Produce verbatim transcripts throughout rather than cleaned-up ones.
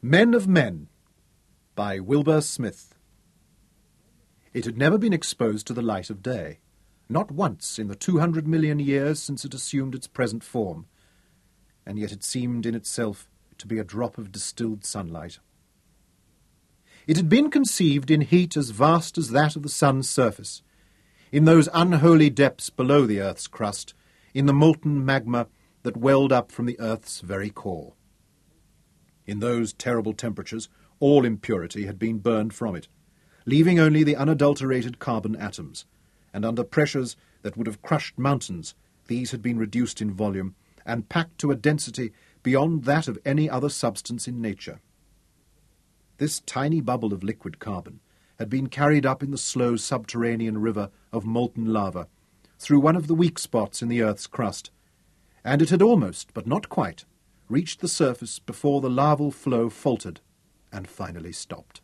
Men of Men by Wilbur Smith. It had never been exposed to the light of day, not once in the two hundred million years since it assumed its present form, and yet it seemed in itself to be a drop of distilled sunlight. It had been conceived in heat as vast as that of the sun's surface, in those unholy depths below the earth's crust, in the molten magma that welled up from the earth's very core. In those terrible temperatures, all impurity had been burned from it, leaving only the unadulterated carbon atoms, and under pressures that would have crushed mountains, these had been reduced in volume and packed to a density beyond that of any other substance in nature. This tiny bubble of liquid carbon had been carried up in the slow subterranean river of molten lava through one of the weak spots in the earth's crust, and it had almost, but not quite, reached the surface before the larval flow faltered and finally stopped.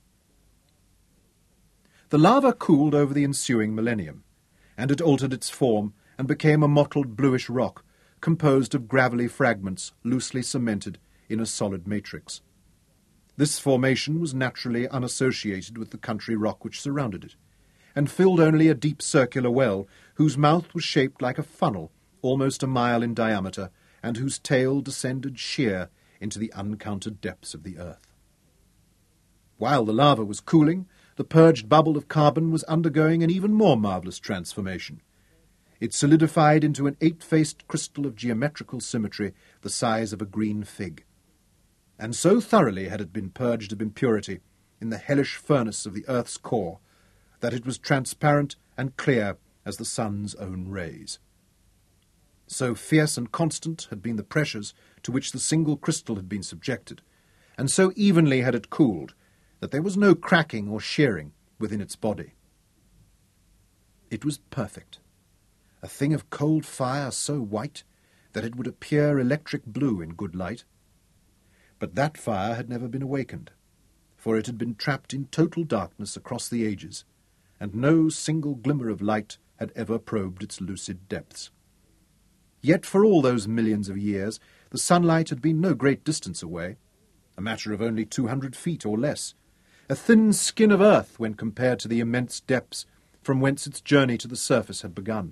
The lava cooled over the ensuing millennium, and it altered its form and became a mottled bluish rock composed of gravelly fragments loosely cemented in a solid matrix. This formation was naturally unassociated with the country rock which surrounded it, and filled only a deep circular well whose mouth was shaped like a funnel almost a mile in diameter, and whose tail descended sheer into the uncounted depths of the earth. While the lava was cooling, the purged bubble of carbon was undergoing an even more marvellous transformation. It solidified into an eight-faced crystal of geometrical symmetry the size of a green fig. And so thoroughly had it been purged of impurity in the hellish furnace of the earth's core that it was transparent and clear as the sun's own rays. So fierce and constant had been the pressures to which the single crystal had been subjected, and so evenly had it cooled, that there was no cracking or shearing within its body. It was perfect, a thing of cold fire so white that it would appear electric blue in good light. But that fire had never been awakened, for it had been trapped in total darkness across the ages, and no single glimmer of light had ever probed its lucid depths. Yet for all those millions of years the sunlight had been no great distance away, a matter of only two hundred feet or less, a thin skin of earth when compared to the immense depths from whence its journey to the surface had begun.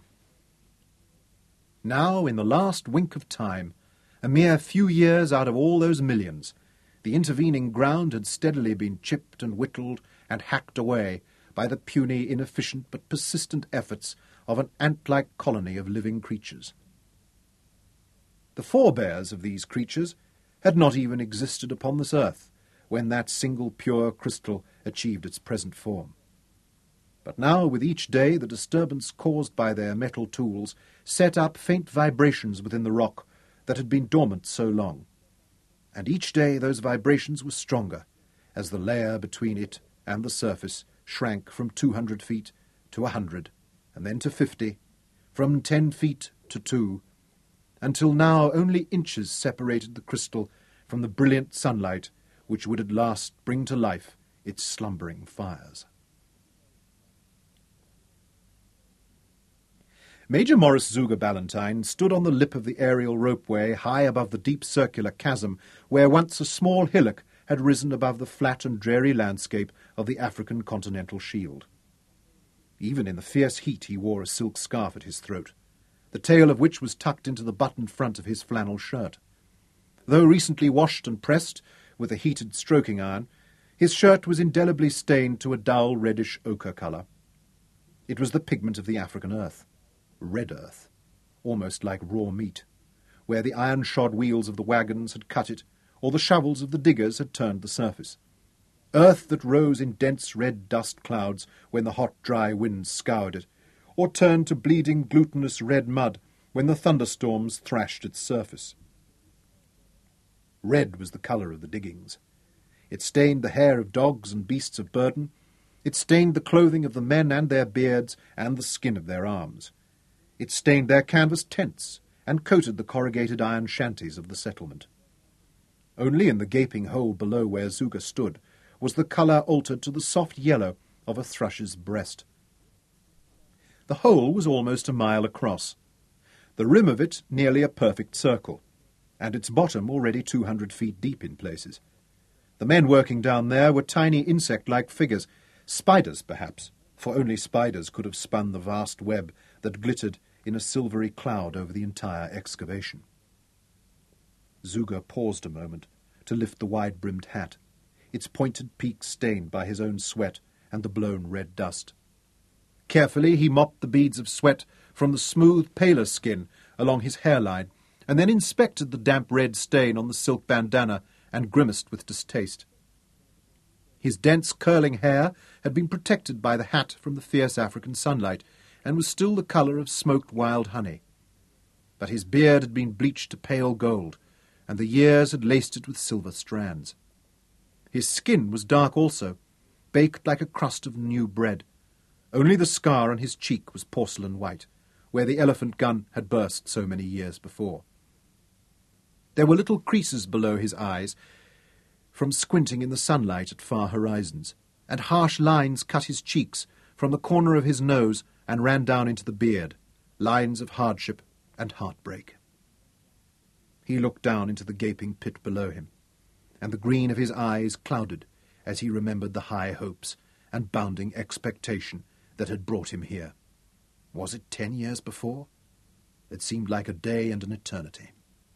Now, in the last wink of time, a mere few years out of all those millions, the intervening ground had steadily been chipped and whittled and hacked away by the puny, inefficient but persistent efforts of an ant-like colony of living creatures. The forebears of these creatures had not even existed upon this earth when that single pure crystal achieved its present form. But now, with each day, the disturbance caused by their metal tools set up faint vibrations within the rock that had been dormant so long. And each day those vibrations were stronger, as the layer between it and the surface shrank from two hundred feet to a hundred, and then to fifty, from ten feet to two, until now only inches separated the crystal from the brilliant sunlight which would at last bring to life its slumbering fires. Major Morris Zuger Ballantyne stood on the lip of the aerial ropeway high above the deep circular chasm where once a small hillock had risen above the flat and dreary landscape of the African continental shield. Even in the fierce heat he wore a silk scarf at his throat, the tail of which was tucked into the buttoned front of his flannel shirt. Though recently washed and pressed with a heated stroking iron, his shirt was indelibly stained to a dull reddish ochre colour. It was the pigment of the African earth, red earth, almost like raw meat, where the iron-shod wheels of the wagons had cut it, or the shovels of the diggers had turned the surface. Earth that rose in dense red dust clouds when the hot, dry winds scoured it, or turned to bleeding, glutinous red mud when the thunderstorms thrashed its surface. Red was the colour of the diggings. It stained the hair of dogs and beasts of burden. It stained the clothing of the men and their beards and the skin of their arms. It stained their canvas tents and coated the corrugated iron shanties of the settlement. Only in the gaping hole below where Zuger stood was the colour altered to the soft yellow of a thrush's breast. The hole was almost a mile across, the rim of it nearly a perfect circle, and its bottom already two hundred feet deep in places. The men working down there were tiny insect-like figures, spiders perhaps, for only spiders could have spun the vast web that glittered in a silvery cloud over the entire excavation. Zuger paused a moment to lift the wide-brimmed hat, its pointed peak stained by his own sweat and the blown red dust. Carefully he mopped the beads of sweat from the smooth, paler skin along his hairline, and then inspected the damp red stain on the silk bandana and grimaced with distaste. His dense, curling hair had been protected by the hat from the fierce African sunlight, and was still the colour of smoked wild honey. But his beard had been bleached to pale gold, and the years had laced it with silver strands. His skin was dark also, baked like a crust of new bread. Only the scar on his cheek was porcelain white, where the elephant gun had burst so many years before. There were little creases below his eyes from squinting in the sunlight at far horizons, and harsh lines cut his cheeks from the corner of his nose and ran down into the beard, lines of hardship and heartbreak. He looked down into the gaping pit below him, and the green of his eyes clouded as he remembered the high hopes and bounding expectation that had brought him here. Was it ten years before? It seemed like a day and an eternity.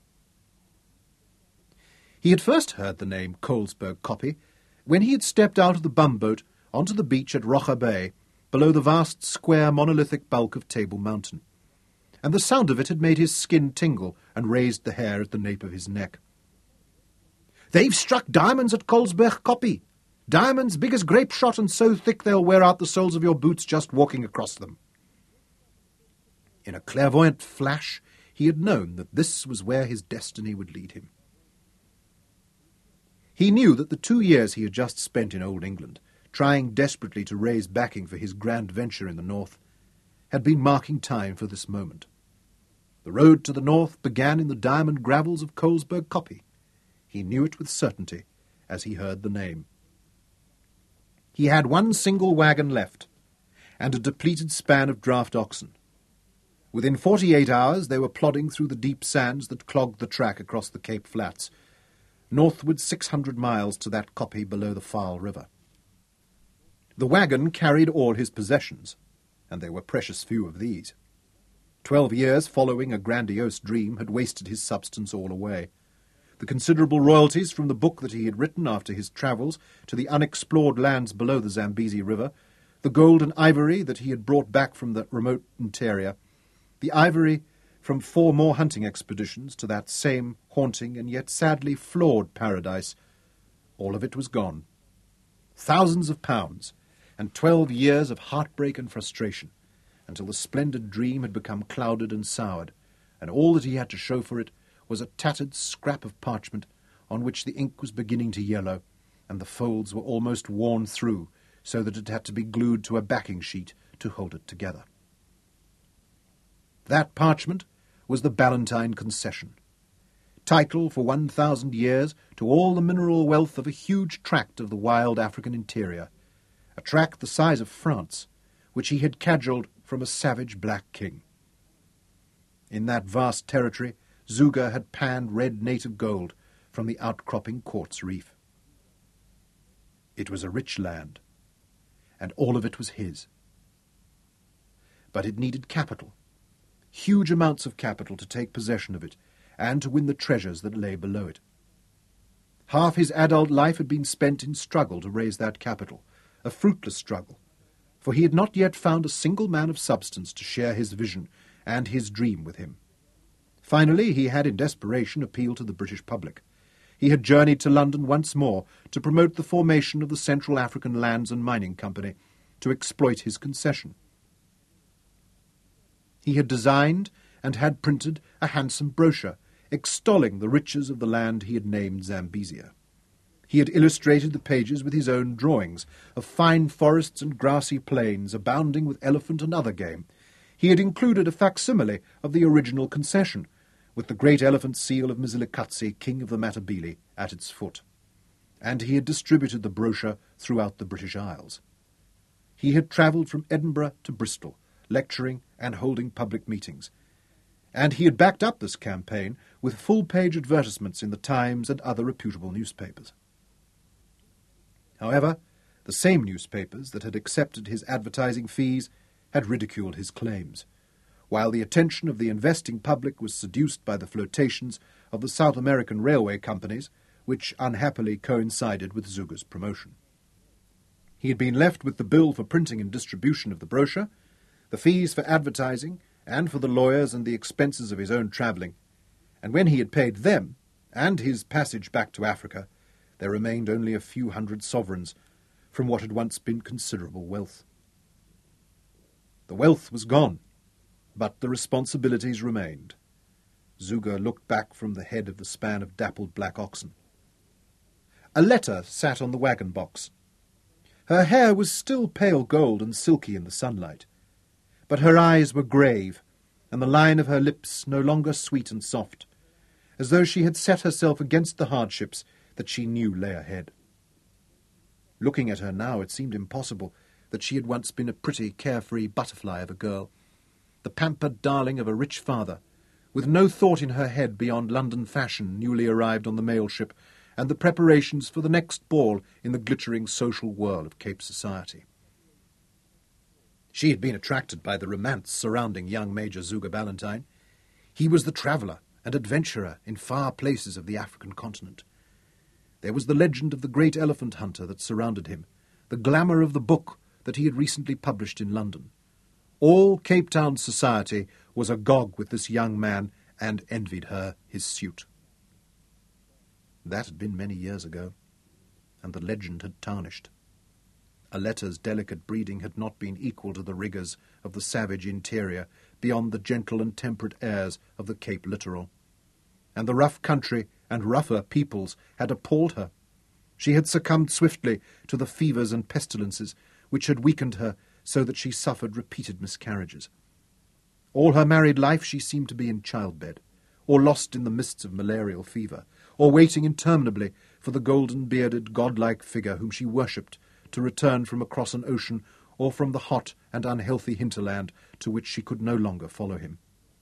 He had first heard the name Colesberg Kopje when he had stepped out of the bumboat onto the beach at Rocha Bay, below the vast square monolithic bulk of Table Mountain, and the sound of it had made his skin tingle and raised the hair at the nape of his neck. "They've struck diamonds at Colesberg Kopje. Diamonds big as grape shot and so thick they'll wear out the soles of your boots just walking across them." In a clairvoyant flash, he had known that this was where his destiny would lead him. He knew that the two years he had just spent in Old England, trying desperately to raise backing for his grand venture in the north, had been marking time for this moment. The road to the north began in the diamond gravels of Colesberg Kopje. He knew it with certainty as he heard the name. He had one single wagon left, and a depleted span of draft oxen. Within forty-eight hours they were plodding through the deep sands that clogged the track across the Cape Flats, northward six hundred miles to that Kopje below the Fyle River. The wagon carried all his possessions, and there were precious few of these. Twelve years following a grandiose dream had wasted his substance all away. The considerable royalties from the book that he had written after his travels to the unexplored lands below the Zambezi River, the gold and ivory that he had brought back from the remote interior, the ivory from four more hunting expeditions to that same haunting and yet sadly flawed paradise, all of it was gone. Thousands of pounds, and twelve years of heartbreak and frustration, until the splendid dream had become clouded and soured, and all that he had to show for it was a tattered scrap of parchment on which the ink was beginning to yellow, and the folds were almost worn through, so that it had to be glued to a backing sheet to hold it together. That parchment was the Ballantyne Concession, title for one thousand years to all the mineral wealth of a huge tract of the wild African interior, a tract the size of France, which he had cajoled from a savage black king. In that vast territory, Zuger had panned red native gold from the outcropping quartz reef. It was a rich land, and all of it was his. But it needed capital, huge amounts of capital to take possession of it, and to win the treasures that lay below it. Half his adult life had been spent in struggle to raise that capital, a fruitless struggle, for he had not yet found a single man of substance to share his vision and his dream with him. Finally, he had in desperation appealed to the British public. He had journeyed to London once more to promote the formation of the Central African Lands and Mining Company, to exploit his concession. He had designed and had printed a handsome brochure extolling the riches of the land he had named Zambezia. He had illustrated the pages with his own drawings of fine forests and grassy plains abounding with elephant and other game. He had included a facsimile of the original concession, with the great elephant seal of Mzilikazi, king of the Matabele, at its foot. And he had distributed the brochure throughout the British Isles. He had travelled from Edinburgh to Bristol, lecturing and holding public meetings. And he had backed up this campaign with full-page advertisements in the Times and other reputable newspapers. However, the same newspapers that had accepted his advertising fees had ridiculed his claims, while the attention of the investing public was seduced by the flotations of the South American railway companies, which unhappily coincided with Zuger's promotion. He had been left with the bill for printing and distribution of the brochure, the fees for advertising, and for the lawyers and the expenses of his own travelling, and when he had paid them, and his passage back to Africa, there remained only a few hundred sovereigns from what had once been considerable wealth. The wealth was gone, but the responsibilities remained. Zuger looked back from the head of the span of dappled black oxen. A letter sat on the wagon box. Her hair was still pale gold and silky in the sunlight, but her eyes were grave, and the line of her lips no longer sweet and soft, as though she had set herself against the hardships that she knew lay ahead. Looking at her now, it seemed impossible that she had once been a pretty, carefree butterfly of a girl, the pampered darling of a rich father, with no thought in her head beyond London fashion newly arrived on the mail ship and the preparations for the next ball in the glittering social whirl of Cape society. She had been attracted by the romance surrounding young Major Zuger Ballantyne. He was the traveller and adventurer in far places of the African continent. There was the legend of the great elephant hunter that surrounded him, the glamour of the book that he had recently published in London. All Cape Town society was agog with this young man and envied her his suit. That had been many years ago, and the legend had tarnished. Alette's delicate breeding had not been equal to the rigours of the savage interior beyond the gentle and temperate airs of the Cape littoral, and the rough country and rougher peoples had appalled her. She had succumbed swiftly to the fevers and pestilences which had weakened her so that she suffered repeated miscarriages. All her married life she seemed to be in childbed, or lost in the mists of malarial fever, or waiting interminably for the golden-bearded, godlike figure whom she worshipped to return from across an ocean or from the hot and unhealthy hinterland to which she could no longer follow him.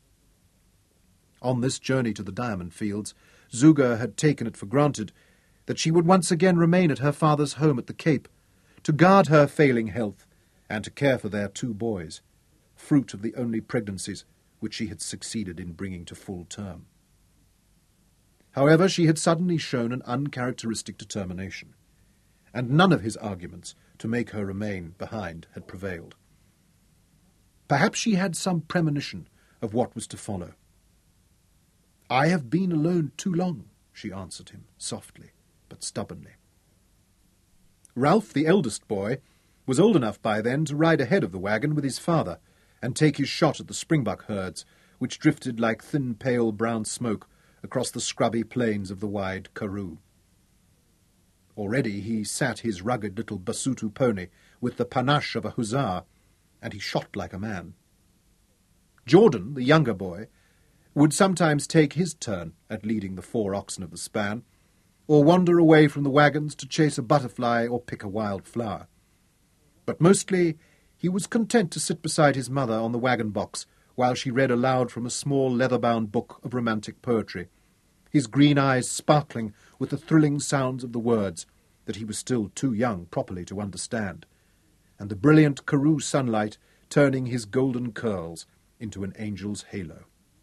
On this journey to the diamond fields, Zuger had taken it for granted that she would once again remain at her father's home at the Cape, to guard her failing health and to care for their two boys, fruit of the only pregnancies which she had succeeded in bringing to full term. However, she had suddenly shown an uncharacteristic determination, and none of his arguments to make her remain behind had prevailed. Perhaps she had some premonition of what was to follow. "I have been alone too long," she answered him, softly but stubbornly. Ralph, the eldest boy, was old enough by then to ride ahead of the wagon with his father and take his shot at the springbuck herds, which drifted like thin pale brown smoke across the scrubby plains of the wide Karoo. Already he sat his rugged little Basutu pony with the panache of a hussar, and he shot like a man. Jordan, the younger boy, would sometimes take his turn at leading the four oxen of the span, or wander away from the wagons to chase a butterfly or pick a wild flower. But mostly he was content to sit beside his mother on the wagon box while she read aloud from a small leather-bound book of romantic poetry, his green eyes sparkling with the thrilling sounds of the words that he was still too young properly to understand, and the brilliant Karoo sunlight turning his golden curls into an angel's halo.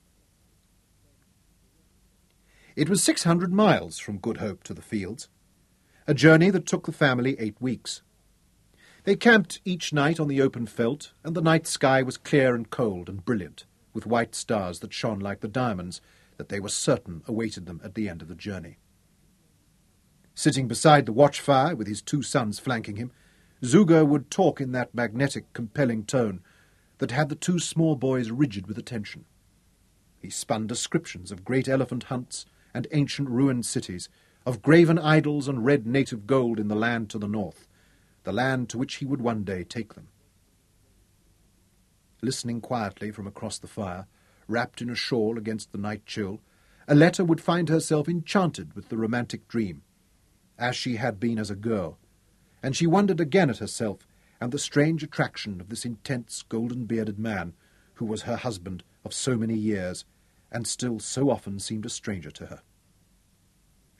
It was six hundred miles from Good Hope to the fields, a journey that took the family eight weeks. They camped each night on the open veldt, and the night sky was clear and cold and brilliant, with white stars that shone like the diamonds that they were certain awaited them at the end of the journey. Sitting beside the watch-fire, with his two sons flanking him, Zuger would talk in that magnetic, compelling tone that had the two small boys rigid with attention. He spun descriptions of great elephant hunts and ancient ruined cities, of graven idols and red native gold in the land to the north, the land to which he would one day take them. Listening quietly from across the fire, wrapped in a shawl against the night chill, Aletta would find herself enchanted with the romantic dream, as she had been as a girl, and she wondered again at herself and the strange attraction of this intense golden-bearded man who was her husband of so many years and still so often seemed a stranger to her.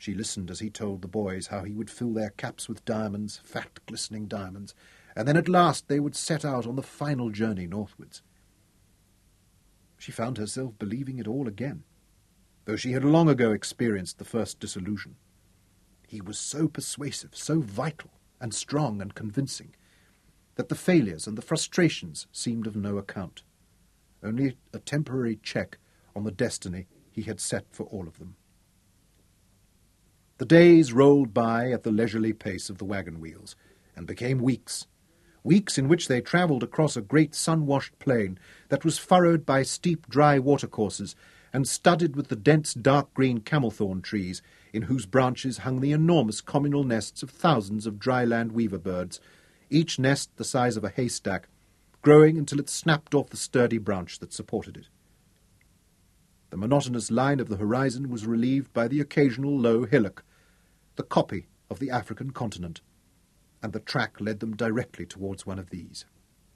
She listened as he told the boys how he would fill their caps with diamonds, fat, glistening diamonds, and then at last they would set out on the final journey northwards. She found herself believing it all again, though she had long ago experienced the first disillusion. He was so persuasive, so vital and strong and convincing, that the failures and the frustrations seemed of no account, only a temporary check on the destiny he had set for all of them. The days rolled by at the leisurely pace of the wagon wheels, and became weeks, weeks in which they travelled across a great sun-washed plain that was furrowed by steep dry watercourses and studded with the dense dark-green camelthorn trees in whose branches hung the enormous communal nests of thousands of dry-land weaver birds, each nest the size of a haystack, growing until it snapped off the sturdy branch that supported it. The monotonous line of the horizon was relieved by the occasional low hillock, the kopje of the African continent, and the track led them directly towards one of these.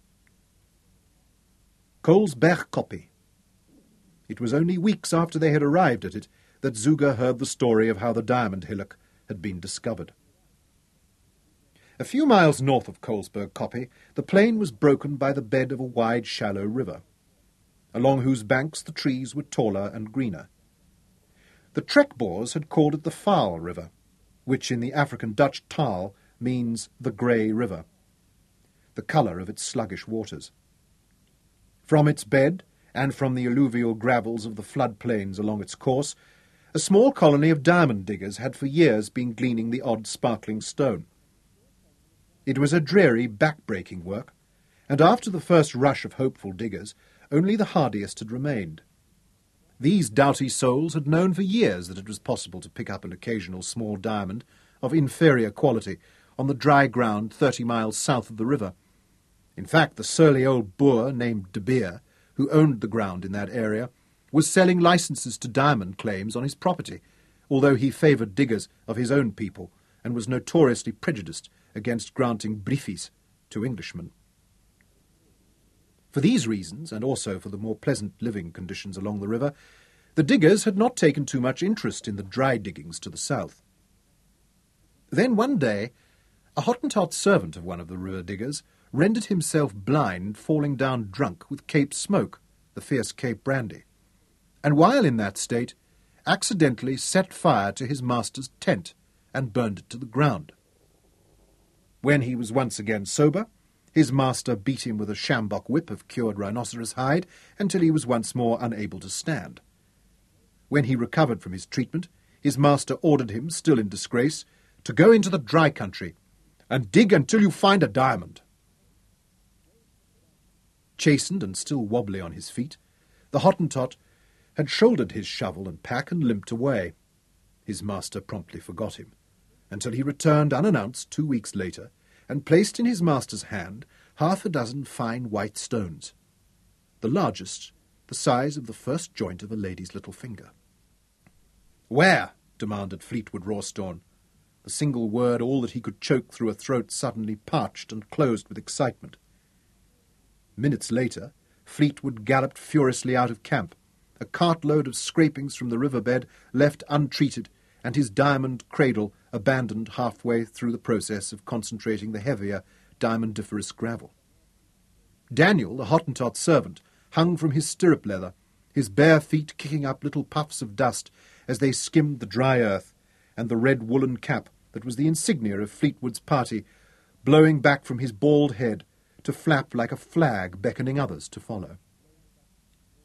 Colesberg Kopje. It was only weeks after they had arrived at it that Zuger heard the story of how the diamond hillock had been discovered. A few miles north of Colesberg Kopje, the plain was broken by the bed of a wide, shallow river, along whose banks the trees were taller and greener. The Trekboers had called it the Vaal River, which in the African Dutch taal means the grey river, the colour of its sluggish waters. From its bed, and from the alluvial gravels of the floodplains along its course, a small colony of diamond diggers had for years been gleaning the odd sparkling stone. It was a dreary, back-breaking work, and after the first rush of hopeful diggers, only the hardiest had remained. These doughty souls had known for years that it was possible to pick up an occasional small diamond of inferior quality on the dry ground thirty miles south of the river. In fact, the surly old Boer named De Beer, who owned the ground in that area, was selling licenses to diamond claims on his property, although he favoured diggers of his own people and was notoriously prejudiced against granting briefies to Englishmen. For these reasons, and also for the more pleasant living conditions along the river, the diggers had not taken too much interest in the dry diggings to the south. Then one day, a Hottentot servant of one of the river diggers rendered himself blind, falling down drunk with Cape Smoke, the fierce Cape brandy, and while in that state, accidentally set fire to his master's tent and burned it to the ground. When he was once again sober, his master beat him with a sjambok whip of cured rhinoceros hide until he was once more unable to stand. When he recovered from his treatment, his master ordered him, still in disgrace, to go into the dry country and dig until you find a diamond. Chastened and still wobbly on his feet, the Hottentot had shouldered his shovel and pack and limped away. His master promptly forgot him, until he returned unannounced two weeks later and placed in his master's hand half a dozen fine white stones, the largest the size of the first joint of a lady's little finger. "Where?" demanded Fleetwood Rawstorn, the single word all that he could choke through a throat suddenly parched and closed with excitement. Minutes later, Fleetwood galloped furiously out of camp, a cartload of scrapings from the riverbed left untreated, and his diamond cradle abandoned halfway through the process of concentrating the heavier, diamondiferous gravel. Daniel, the Hottentot servant, hung from his stirrup leather, his bare feet kicking up little puffs of dust as they skimmed the dry earth, and the red woollen cap that was the insignia of Fleetwood's party blowing back from his bald head to flap like a flag beckoning others to follow.